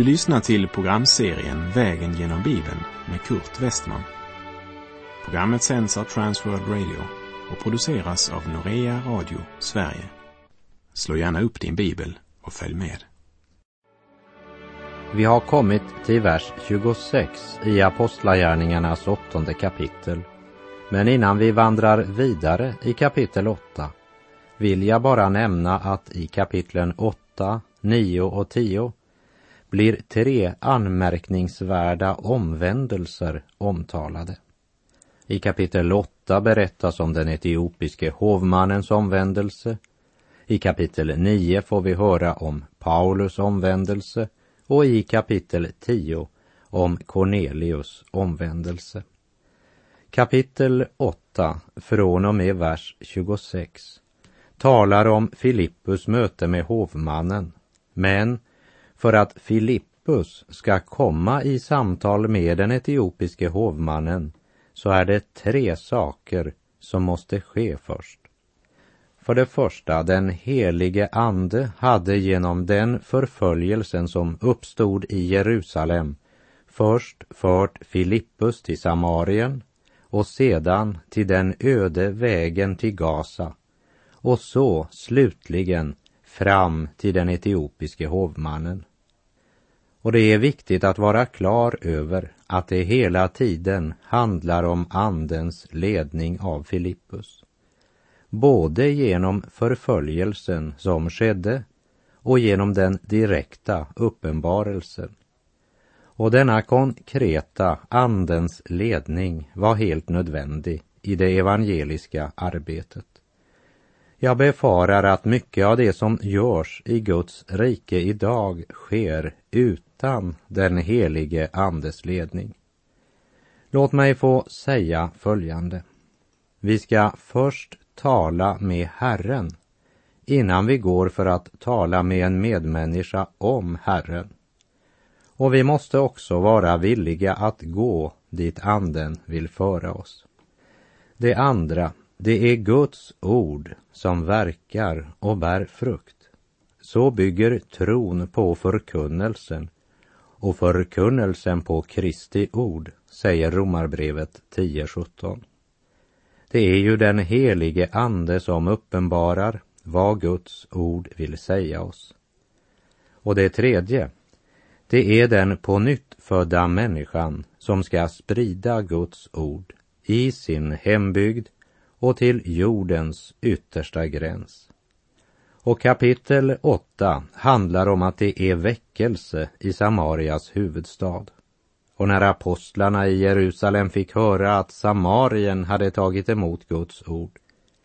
Du lyssnar till programserien Vägen genom Bibeln med Kurt Westman. Programmet sänds av Transworld Radio och produceras av Norea Radio Sverige. Slå gärna upp din bibel och följ med. Vi har kommit till vers 26 i Apostlagärningarnas 8:e kapitel. Men innan vi vandrar vidare i kapitel 8 vill jag bara nämna att i kapitlen 8, 9 och 10 blir 3 anmärkningsvärda omvändelser omtalade. I kapitel 8 berättas om den etiopiske hovmannens omvändelse. I kapitel 9 får vi höra om Paulus omvändelse och i kapitel 10 om Cornelius omvändelse. Kapitel 8 från och med vers 26 talar om Filippus möte med hovmannen, men för att Filippus ska komma i samtal med den etiopiske hovmannen så är det 3 saker som måste ske först. För det första, den helige ande hade genom den förföljelsen som uppstod i Jerusalem först fört Filippus till Samarien och sedan till den öde vägen till Gaza och så slutligen fram till den etiopiske hovmannen. Och det är viktigt att vara klar över att det hela tiden handlar om andens ledning av Filippus. Både genom förföljelsen som skedde och genom den direkta uppenbarelsen. Och denna konkreta andens ledning var helt nödvändig i det evangeliska arbetet. Jag befarar att mycket av det som görs i Guds rike idag sker utan den helige andes ledning. Låt mig få säga följande. Vi ska först tala med Herren innan vi går för att tala med en medmänniska om Herren. Och vi måste också vara villiga att gå dit anden vill föra oss. Det andra, det är Guds ord som verkar och bär frukt. Så bygger tron på förkunnelsen och förkunnelsen på Kristi ord, säger Romarbrevet 10:17. Det är ju den helige ande som uppenbarar vad Guds ord vill säga oss. Och det tredje, det är den på nytt födda människan som ska sprida Guds ord i sin hembygd och till jordens yttersta gräns. Och kapitel 8 handlar om att det är väckelse i Samarias huvudstad. Och när apostlarna i Jerusalem fick höra att Samarien hade tagit emot Guds ord,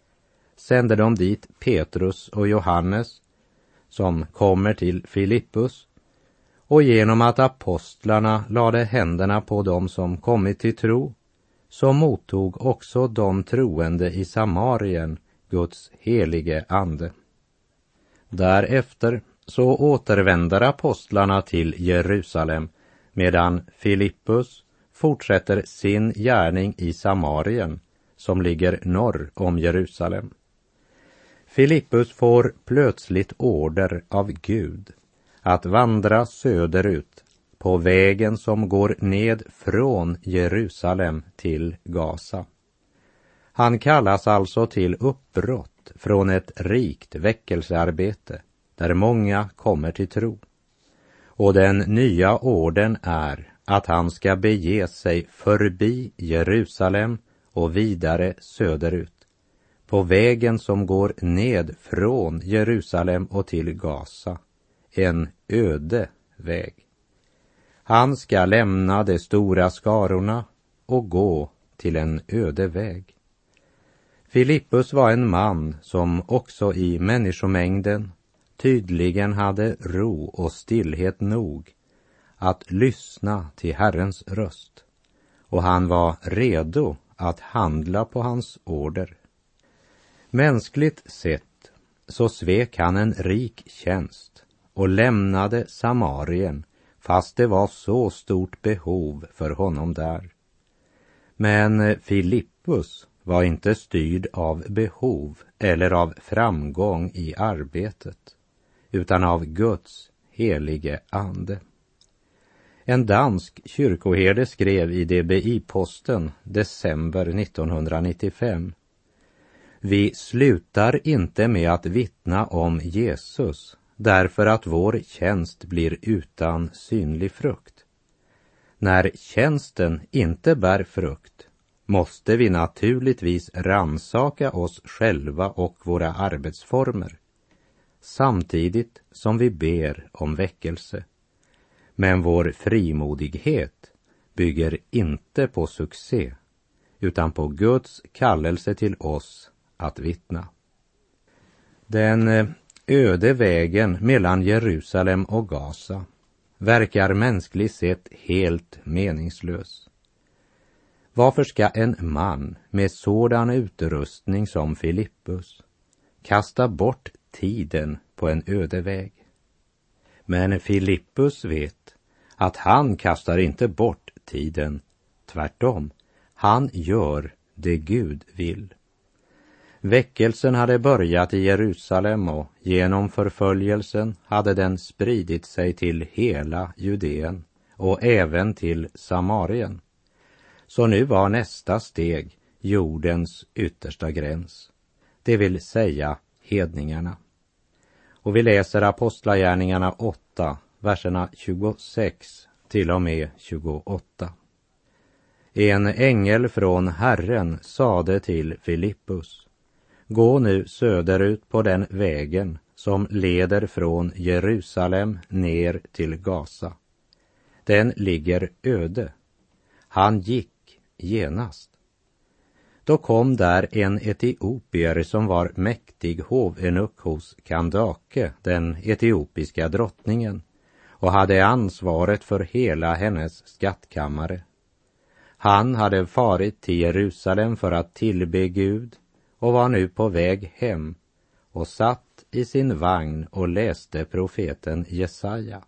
sände de dit Petrus och Johannes, som kommer till Filippus, och genom att apostlarna lade händerna på dem som kommit till tro, så mottog också de troende i Samarien Guds helige ande. Därefter så återvänder apostlarna till Jerusalem, medan Filippus fortsätter sin gärning i Samarien, som ligger norr om Jerusalem. Filippus får plötsligt order av Gud att vandra söderut på vägen som går ned från Jerusalem till Gaza. Han kallas alltså till uppbrott från ett rikt väckelsearbete där många kommer till tro. Och den nya orden är att han ska bege sig förbi Jerusalem och vidare söderut på vägen som går ned från Jerusalem och till Gaza, en öde väg. Han ska lämna de stora skarorna och gå till en öde väg. Filippus var en man som också i människomängden tydligen hade ro och stillhet nog att lyssna till Herrens röst, och han var redo att handla på hans order. Mänskligt sett så svek han en rik tjänst och lämnade Samarien fast det var så stort behov för honom där. Men Filippus var inte styrd av behov eller av framgång i arbetet, utan av Guds helige ande. En dansk kyrkoherde skrev i DBI-posten december 1995: Vi slutar inte med att vittna om Jesus därför att vår tjänst blir utan synlig frukt. När tjänsten inte bär frukt måste vi naturligtvis rannsaka oss själva och våra arbetsformer, samtidigt som vi ber om väckelse. Men vår frimodighet bygger inte på succé, utan på Guds kallelse till oss att vittna. Den öde vägen mellan Jerusalem och Gaza verkar mänskligt sett helt meningslös. Varför ska en man med sådan utrustning som Filippus kasta bort tiden på en öde väg? Men Filippus vet att han kastar inte bort tiden. Tvärtom, han gör det Gud vill. Väckelsen hade börjat i Jerusalem och genom förföljelsen hade den spridit sig till hela Judeen och även till Samarien. Så nu var nästa steg jordens yttersta gräns, det vill säga hedningarna. Och vi läser Apostlagärningarna 8, verserna 26 till och med 28. En ängel från Herren sade till Filippus: Gå nu söderut på den vägen som leder från Jerusalem ner till Gaza. Den ligger öde. Han gick genast. Då kom där en etiopier som var mäktig hovenuck hos Kandake, den etiopiska drottningen, och hade ansvaret för hela hennes skattkammare. Han hade farit till Jerusalem för att tillbe Gud och var nu på väg hem och satt i sin vagn och läste profeten Jesaja.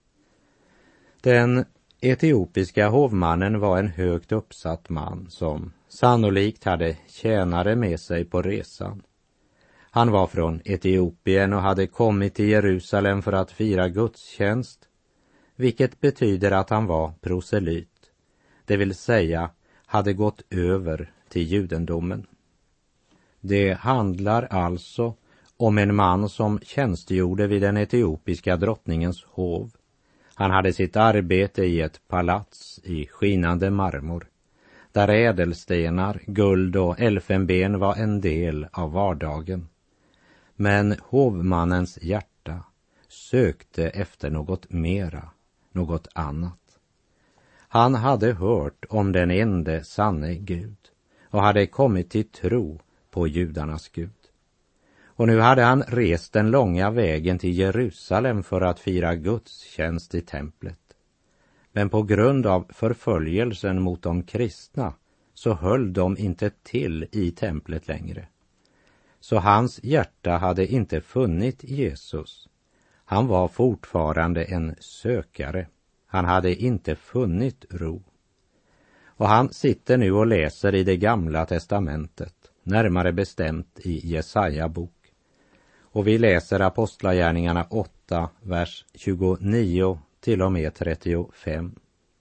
Den etiopiska hovmannen var en högt uppsatt man som sannolikt hade tjänare med sig på resan. Han var från Etiopien och hade kommit till Jerusalem för att fira gudstjänst, vilket betyder att han var proselyt, det vill säga hade gått över till judendomen. Det handlar alltså om en man som tjänstgjorde vid den etiopiska drottningens hov. Han hade sitt arbete i ett palats i skinande marmor, där ädelstenar, guld och elfenben var en del av vardagen. Men hovmannens hjärta sökte efter något mera, något annat. Han hade hört om den ende sanne Gud och hade kommit till tro på judarnas Gud. Och nu hade han rest den långa vägen till Jerusalem för att fira gudstjänst i templet. Men på grund av förföljelsen mot de kristna så höll de inte till i templet längre. Så hans hjärta hade inte funnit Jesus. Han var fortfarande en sökare. Han hade inte funnit ro. Och han sitter nu och läser i det gamla testamentet, närmare bestämt i Jesaja bok. Och vi läser Apostlagärningarna 8, vers 29 till och med 35.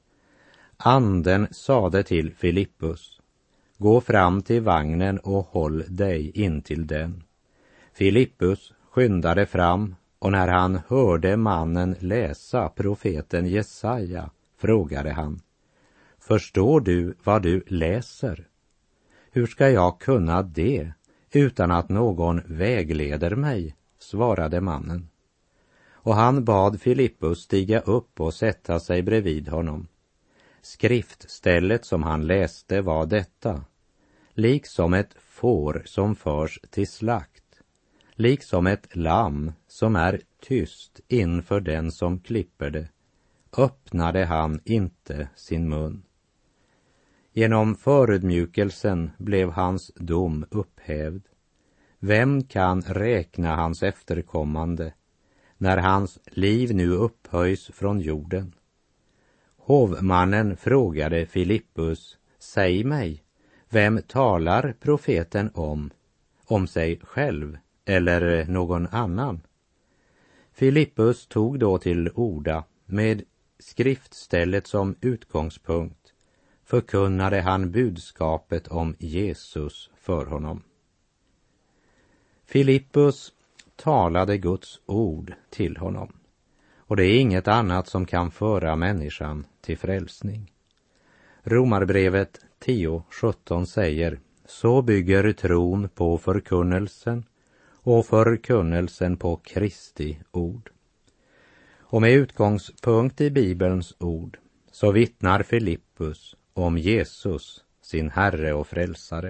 Anden sade till Filippus: Gå fram till vagnen och håll dig in till den. Filippus skyndade fram, och när han hörde mannen läsa profeten Jesaja frågade han: Förstår du vad du läser? Hur ska jag kunna det utan att någon vägleder mig? Svarade mannen. Och han bad Filippus stiga upp och sätta sig bredvid honom. Skriftstället som han läste var detta: liksom ett får som förs till slakt, liksom ett lamm som är tyst inför den som klipper det, öppnade han inte sin mun. Genom förödmjukelsen blev hans dom upphävd. Vem kan räkna hans efterkommande när hans liv nu upphöjs från jorden? Hovmannen frågade Filippus: Säg mig, vem talar profeten om sig själv eller någon annan? Filippus tog då till orda med skriftstället som utgångspunkt förkunnade han budskapet om Jesus för honom. Filippus talade Guds ord till honom, och det är inget annat som kan föra människan till frälsning. Romarbrevet 10:17 säger: så bygger tron på förkunnelsen och förkunnelsen på Kristi ord. Och med utgångspunkt i Bibelns ord så vittnar Filippus om Jesus, sin Herre och Frälsare.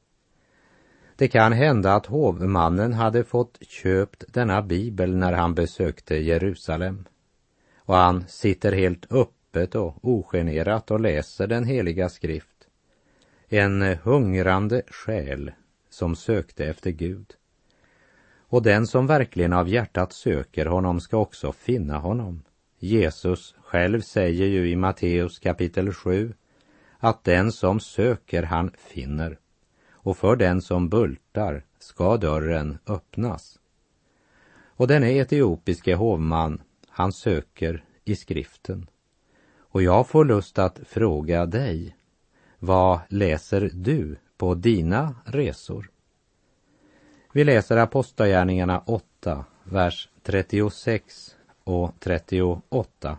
Det kan hända att hovmannen hade fått köpt denna bibel när han besökte Jerusalem, och han sitter helt öppet och ogenerat och läser den heliga skrift. En hungrande själ som sökte efter Gud. Och den som verkligen av hjärtat söker honom ska också finna honom. Jesus själv säger ju i Matteus kapitel 7 att den som söker han finner, och för den som bultar ska dörren öppnas. Och den etiopiske hovman, han söker i skriften. Och jag får lust att fråga dig, vad läser du på dina resor? Vi läser Apostlagärningarna 8, vers 36 och 38.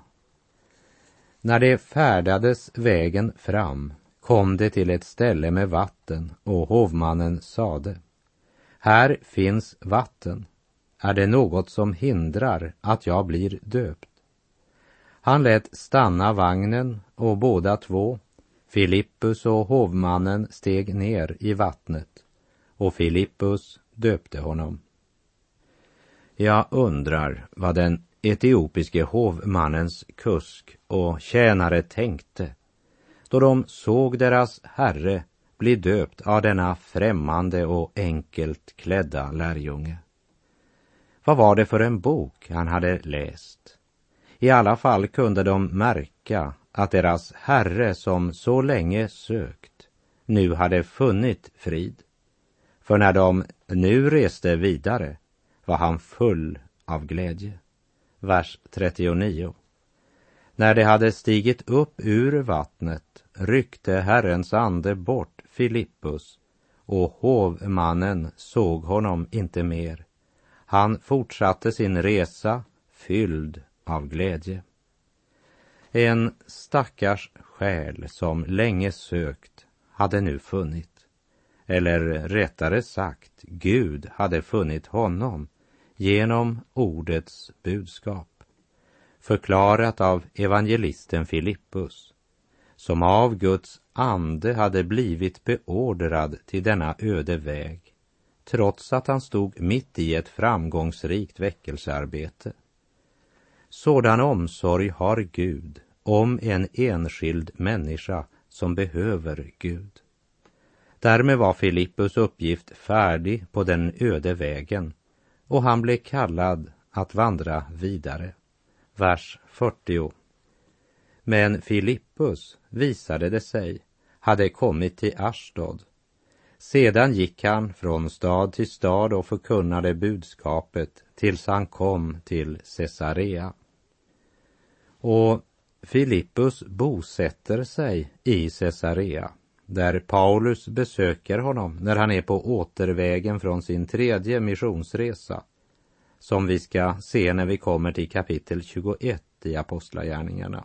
När det färdades vägen fram kom det till ett ställe med vatten, och hovmannen sade: här finns vatten. Är det något som hindrar att jag blir döpt? Han lät stanna vagnen, och båda två, Filippus och hovmannen, steg ner i vattnet, och Filippus döpte honom. Jag undrar vad den etiopiske hovmannens kusk och tjänare tänkte då de såg deras herre bli döpt av denna främmande och enkelt klädda lärjunge. Vad var det för en bok han hade läst? I alla fall kunde de märka att deras herre som så länge sökt nu hade funnit frid. För när de nu reste vidare var han full av glädje. Vers 39. När de hade stigit upp ur vattnet ryckte Herrens ande bort Filippus, och hovmannen såg honom inte mer. Han fortsatte sin resa fylld av glädje. En stackars själ som länge sökt hade nu funnit. Eller rättare sagt, Gud hade funnit honom genom ordets budskap, förklarat av evangelisten Filippus, som av Guds ande hade blivit beordrad till denna öde väg, trots att han stod mitt i ett framgångsrikt väckelsearbete. Sådan omsorg har Gud om en enskild människa som behöver Gud. Därmed var Filippus uppgift färdig på den öde vägen, och han blev kallad att vandra vidare. Vers 40. Men Filippus, visade det sig, hade kommit till Ashdod. Sedan gick han från stad till stad och förkunnade budskapet tills han kom till Caesarea. Och Filippus bosätter sig i Caesarea, där Paulus besöker honom när han är på återvägen från sin 3:e missionsresa, som vi ska se när vi kommer till kapitel 21 i Apostlagärningarna.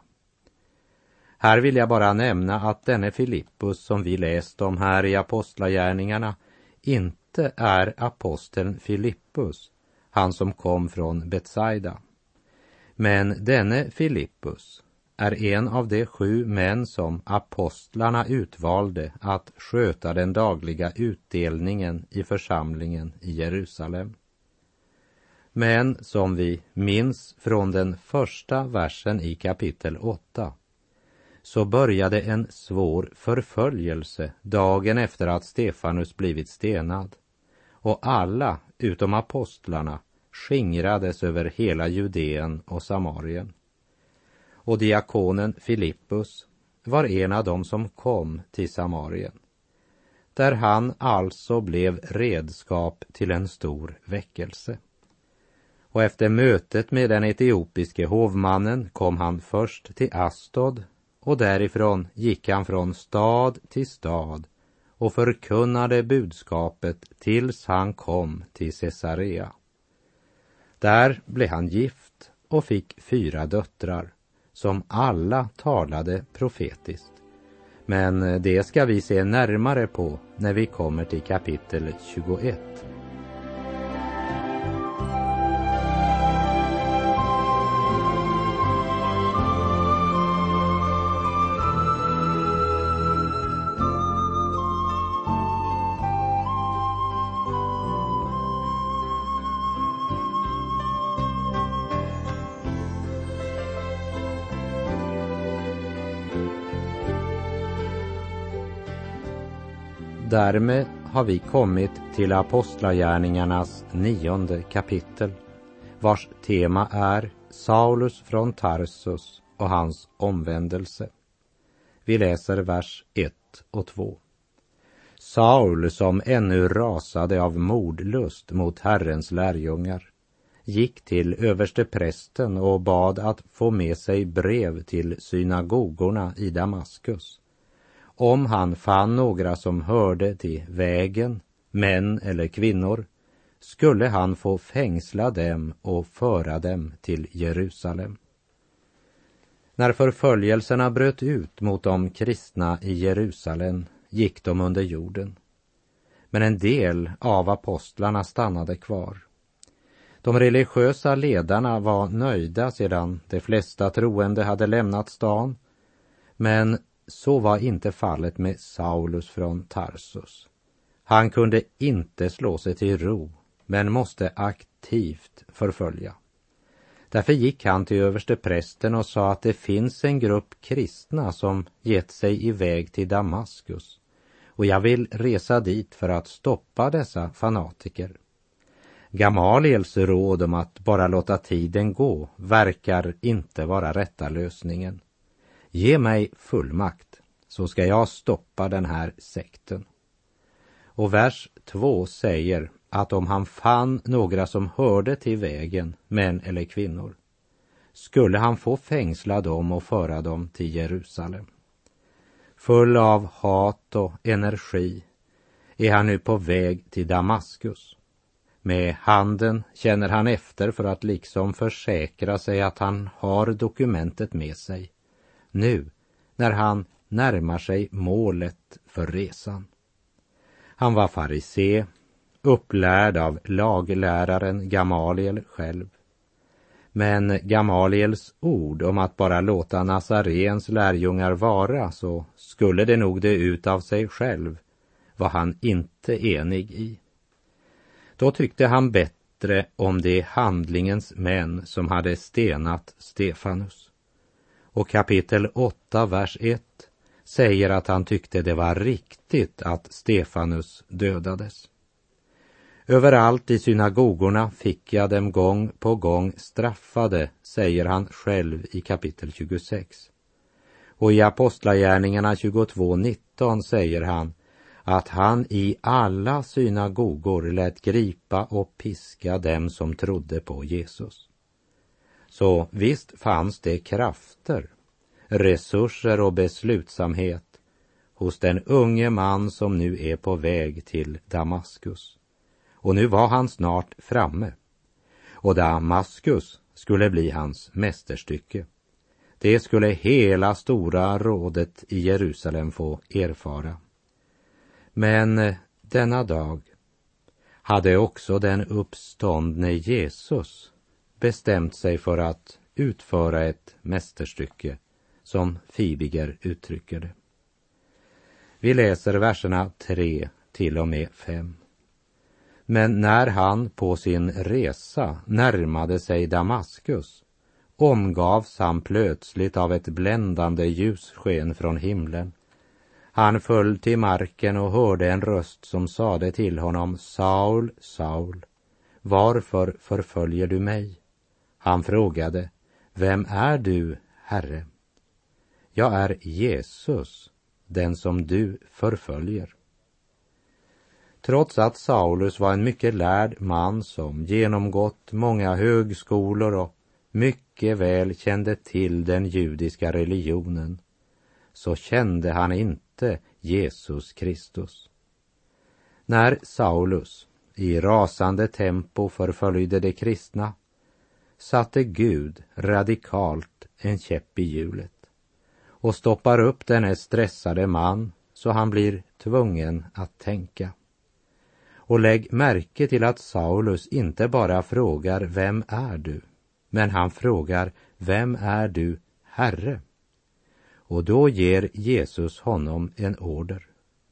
Här vill jag bara nämna att denne Filippus som vi läst om här i Apostlagärningarna inte är aposteln Filippus, han som kom från Betsaida. Men denne Filippus är en av de 7 män som apostlarna utvalde att sköta den dagliga utdelningen i församlingen i Jerusalem. Men som vi minns från den första versen i kapitel 8, så började en svår förföljelse dagen efter att Stefanus blivit stenad, och alla utom apostlarna skingrades över hela Judeen och Samarien. Och diakonen Filippus var en av dem som kom till Samarien, där han alltså blev redskap till en stor väckelse. Och efter mötet med den etiopiske hovmannen kom han först till Astod, och därifrån gick han från stad till stad och förkunnade budskapet tills han kom till Caesarea. Där blev han gift och fick 4 döttrar, som alla talade profetiskt. Men det ska vi se närmare på när vi kommer till kapitel 21. Därmed har vi kommit till Apostlagärningarnas 9:e kapitel, vars tema är Saulus från Tarsus och hans omvändelse. Vi läser vers 1 och 2. Saul, som ännu rasade av mordlust mot Herrens lärjungar, gick till översteprästen och bad att få med sig brev till synagogorna i Damaskus. Om han fann några som hörde till vägen, män eller kvinnor, skulle han få fängsla dem och föra dem till Jerusalem. När förföljelserna bröt ut mot de kristna i Jerusalem gick de under jorden. Men en del av apostlarna stannade kvar. De religiösa ledarna var nöjda sedan de flesta troende hade lämnat stan, men så var inte fallet med Saulus från Tarsus. Han kunde inte slå sig till ro, men måste aktivt förfölja. Därför gick han till översteprästen och sa att det finns en grupp kristna som gett sig iväg till Damaskus, och jag vill resa dit för att stoppa dessa fanatiker. Gamaliels råd om att bara låta tiden gå verkar inte vara rätta lösningen. Ge mig fullmakt, så ska jag stoppa den här sekten. Och vers 2 säger att om han fann några som hörde till vägen, män eller kvinnor, skulle han få fängsla dem och föra dem till Jerusalem. Full av hat och energi är han nu på väg till Damaskus. Med handen känner han efter för att liksom försäkra sig att han har dokumentet med sig. Nu, när han närmar sig målet för resan. Han var farisé, upplärd av lagläraren Gamaliel själv. Men Gamaliels ord om att bara låta Nazarens lärjungar vara, så skulle det nog dö ut av sig själv, var han inte enig i. Då tyckte han bättre om de handlingens män som hade stenat Stefanus. Och kapitel 8, vers 1 säger att han tyckte det var riktigt att Stefanus dödades. Överallt i synagogorna fick jag dem gång på gång straffade, säger han själv i kapitel 26. Och i Apostlagärningarna 22:19 säger han att han i alla synagogor lät gripa och piska dem som trodde på Jesus. Så visst fanns det krafter, resurser och beslutsamhet hos den unge man som nu är på väg till Damaskus. Och nu var han snart framme. Och Damaskus skulle bli hans mästerstycke. Det skulle hela stora rådet i Jerusalem få erfara. Men denna dag hade också den uppståndne Jesus bestämt sig för att utföra ett mästerstycke, som Fibiger uttrycker det. Vi läser verserna 3 till och med 5. Men när han på sin resa närmade sig Damaskus omgavs han plötsligt av ett bländande ljussken från himlen. Han föll till marken och hörde en röst som sade till honom: Saul, Saul, varför förföljer du mig? Han frågade: Vem är du, Herre? Jag är Jesus, den som du förföljer. Trots att Saulus var en mycket lärd man som genomgått många högskolor och mycket väl kände till den judiska religionen, så kände han inte Jesus Kristus. När Saulus i rasande tempo förföljde de kristna, satte Gud radikalt en käpp i hjulet och stoppar upp denne stressade man så han blir tvungen att tänka. Och lägg märke till att Saulus inte bara frågar vem är du, men han frågar vem är du, Herre? Och då ger Jesus honom en order.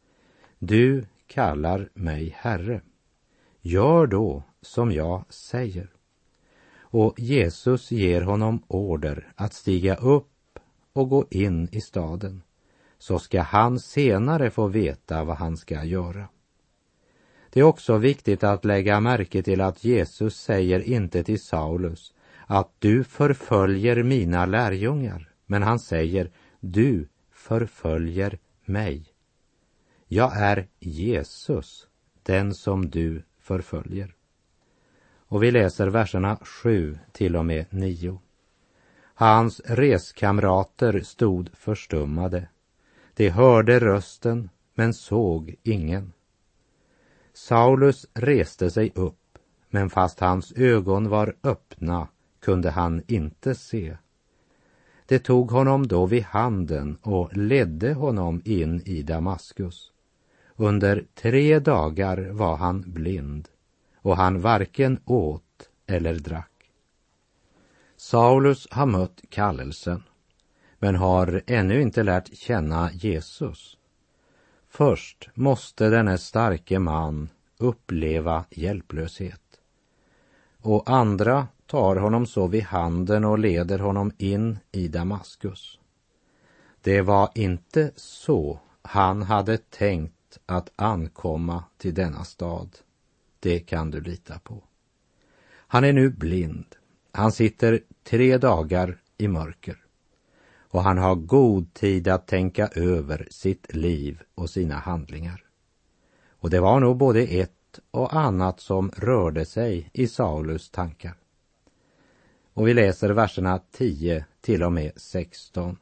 Du kallar mig Herre. Gör då som jag säger. Och Jesus ger honom order att stiga upp och gå in i staden. Så ska han senare få veta vad han ska göra. Det är också viktigt att lägga märke till att Jesus säger inte till Saulus att du förföljer mina lärjungar, men han säger du förföljer mig. Jag är Jesus, den som du förföljer. Och vi läser verserna 7 till och med 9. Hans reskamrater stod förstummade. De hörde rösten, men såg ingen. Saulus reste sig upp, men fast hans ögon var öppna kunde han inte se. Det tog honom då vid handen och ledde honom in i Damaskus. Under 3 dagar var han blind, och han varken åt eller drack. Saulus har mött kallelsen, men har ännu inte lärt känna Jesus. Först måste denne starke man uppleva hjälplöshet. Och andra tar honom så vid handen och leder honom in i Damaskus. Det var inte så han hade tänkt att ankomma till denna stad. Det kan du lita på. Han är nu blind. Han sitter 3 dagar i mörker. Och han har god tid att tänka över sitt liv och sina handlingar. Och det var nog både ett och annat som rörde sig i Saulus tankar. Och vi läser verserna 10 till och med 16.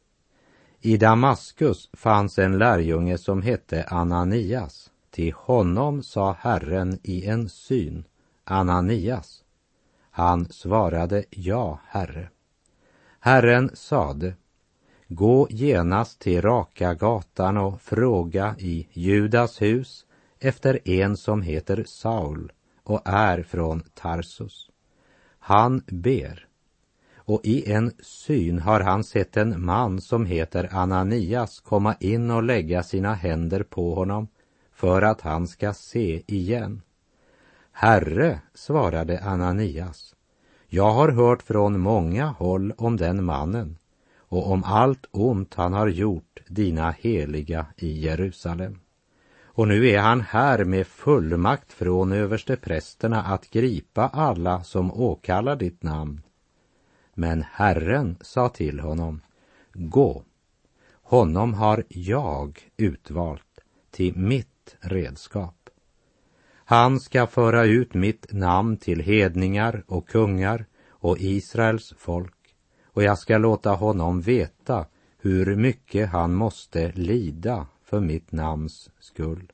I Damaskus fanns en lärjunge som hette Ananias. Till honom sa Herren i en syn, Ananias. Han svarade, ja, Herre. Herren sade, gå genast till Raka gatan och fråga i Judas hus efter en som heter Saul och är från Tarsus. Han ber, och i en syn har han sett en man som heter Ananias komma in och lägga sina händer på honom för att han ska se igen. Herre, svarade Ananias, jag har hört från många håll om den mannen och om allt ont han har gjort dina heliga i Jerusalem. Och nu är han här med fullmakt från översteprästerna att gripa alla som åkallar ditt namn. Men Herren sa till honom, gå, honom har jag utvalt till mitt redskap. Han ska föra ut mitt namn till hedningar och kungar och Israels folk, och jag ska låta honom veta hur mycket han måste lida för mitt namns skull.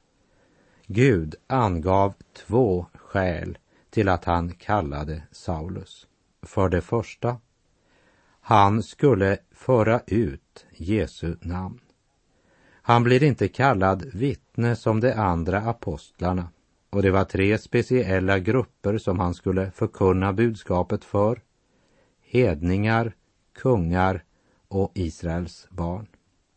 Gud angav 2 skäl till att han kallade Saulus. För det första, han skulle föra ut Jesu namn. Han blir inte kallad vittne som de andra apostlarna, och det var 3 speciella grupper som han skulle förkunna budskapet för: hedningar, kungar och Israels barn.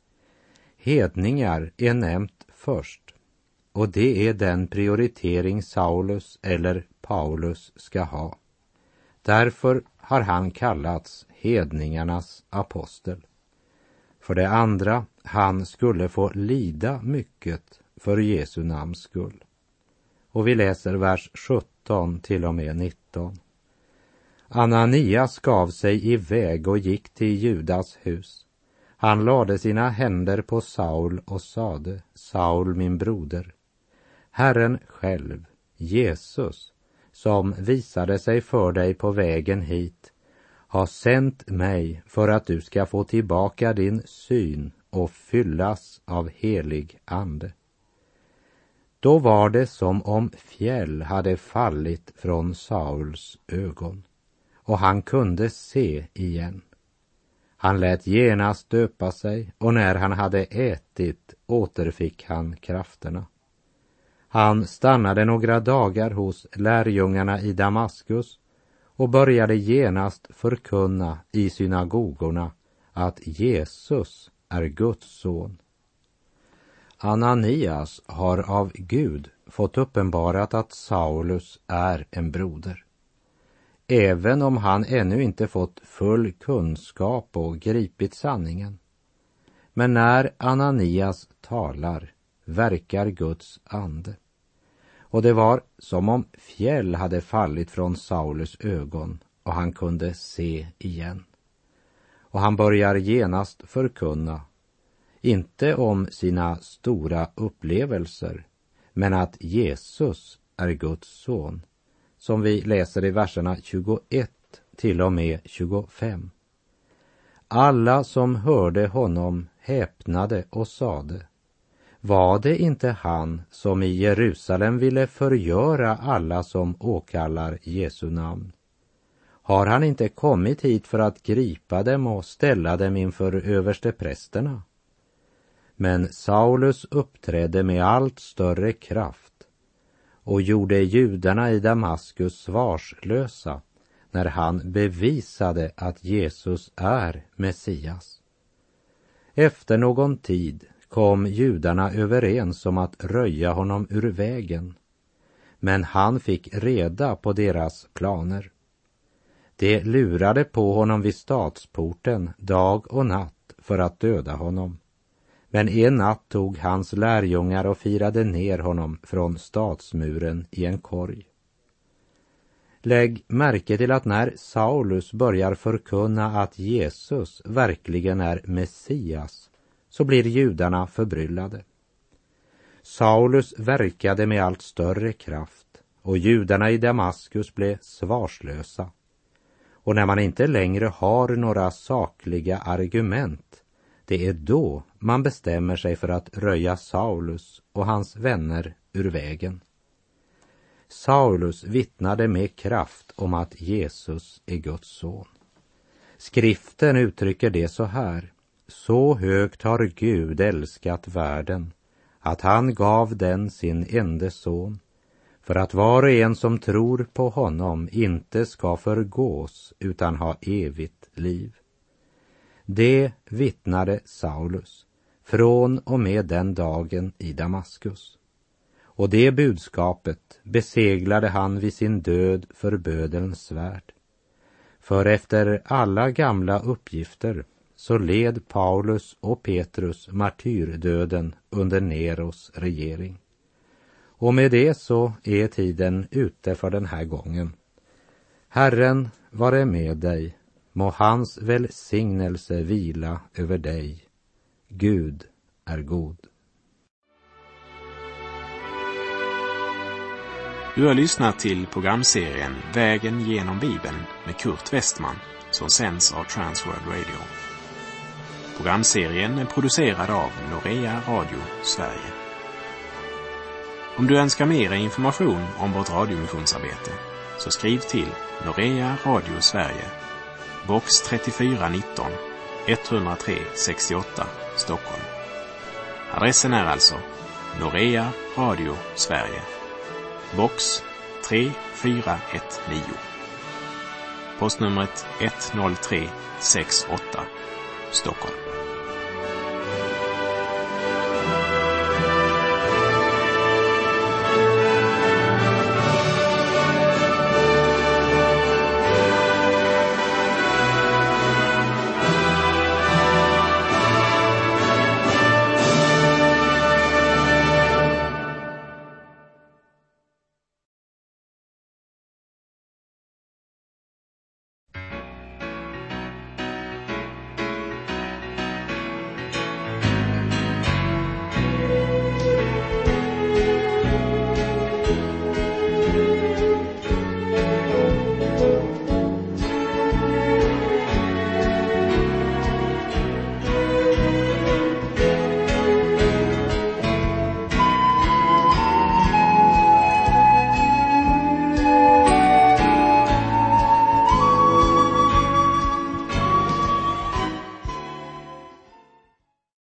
Hedningar är nämnt först, och det är den prioritering Saulus eller Paulus ska ha. Därför har han kallats hedningarnas apostel. För det andra, han skulle få lida mycket för Jesu namns skull. Och vi läser vers 17 till och med 19. Ananias gav sig iväg och gick till Judas hus. Han lade sina händer på Saul och sade, Saul min broder, Herren själv, Jesus, som visade sig för dig på vägen hit, har sänt mig för att du ska få tillbaka din syn och fyllas av helig ande. Då var det som om fjäll hade fallit från Sauls ögon, och han kunde se igen. Han lät genast döpa sig, och när han hade ätit återfick han krafterna. Han stannade några dagar hos lärjungarna i Damaskus och började genast förkunna i synagogorna att Jesus är Guds son. Ananias har av Gud fått uppenbarat att Saulus är en broder. Även om han ännu inte fått full kunskap och gripit sanningen. Men när Ananias talar verkar Guds ande. Och det var som om fjäll hade fallit från Saulus ögon och han kunde se igen. Och han börjar genast förkunna, inte om sina stora upplevelser, men att Jesus är Guds son, som vi läser i verserna 21 till och med 25. Alla som hörde honom häpnade och sade, var det inte han som i Jerusalem ville förgöra alla som åkallar Jesu namn? Har han inte kommit hit för att gripa dem och ställa dem inför översteprästerna? Men Saulus uppträdde med allt större kraft och gjorde judarna i Damaskus svarslösa när han bevisade att Jesus är Messias. Efter någon tid kom judarna överens om att röja honom ur vägen, men han fick reda på deras planer. De lurade på honom vid stadsporten dag och natt för att döda honom. Men en natt tog hans lärjungar och firade ner honom från stadsmuren i en korg. Lägg märke till att när Saulus börjar förkunna att Jesus verkligen är Messias, så blir judarna förbryllade. Saulus verkade med allt större kraft och judarna i Damaskus blev svarslösa. Och när man inte längre har några sakliga argument, det är då man bestämmer sig för att röja Saulus och hans vänner ur vägen. Saulus vittnade med kraft om att Jesus är Guds son. Skriften uttrycker det så här: så högt har Gud älskat världen, att han gav den sin ende son, för att var och en som tror på honom inte ska förgås utan ha evigt liv. Det vittnade Saulus från och med den dagen i Damaskus. Och det budskapet beseglade han vid sin död för bödelns svärd. För efter alla gamla uppgifter så led Paulus och Petrus martyrdöden under Neros regering. Och med det så är tiden ute för den här gången. Herren vare med dig, må hans välsignelse vila över dig. Gud är god. Du har lyssnat till programserien Vägen genom Bibeln med Kurt Westman som sänds av Transworld Radio. Programserien är producerad av Norea Radio Sverige. Om du önskar mer information om vårt radiomissionsarbete så skriv till Norea Radio Sverige, box 3419 103 68 Stockholm. Adressen är alltså Norea Radio Sverige, box 3419. Postnumret 10368 Stockholm.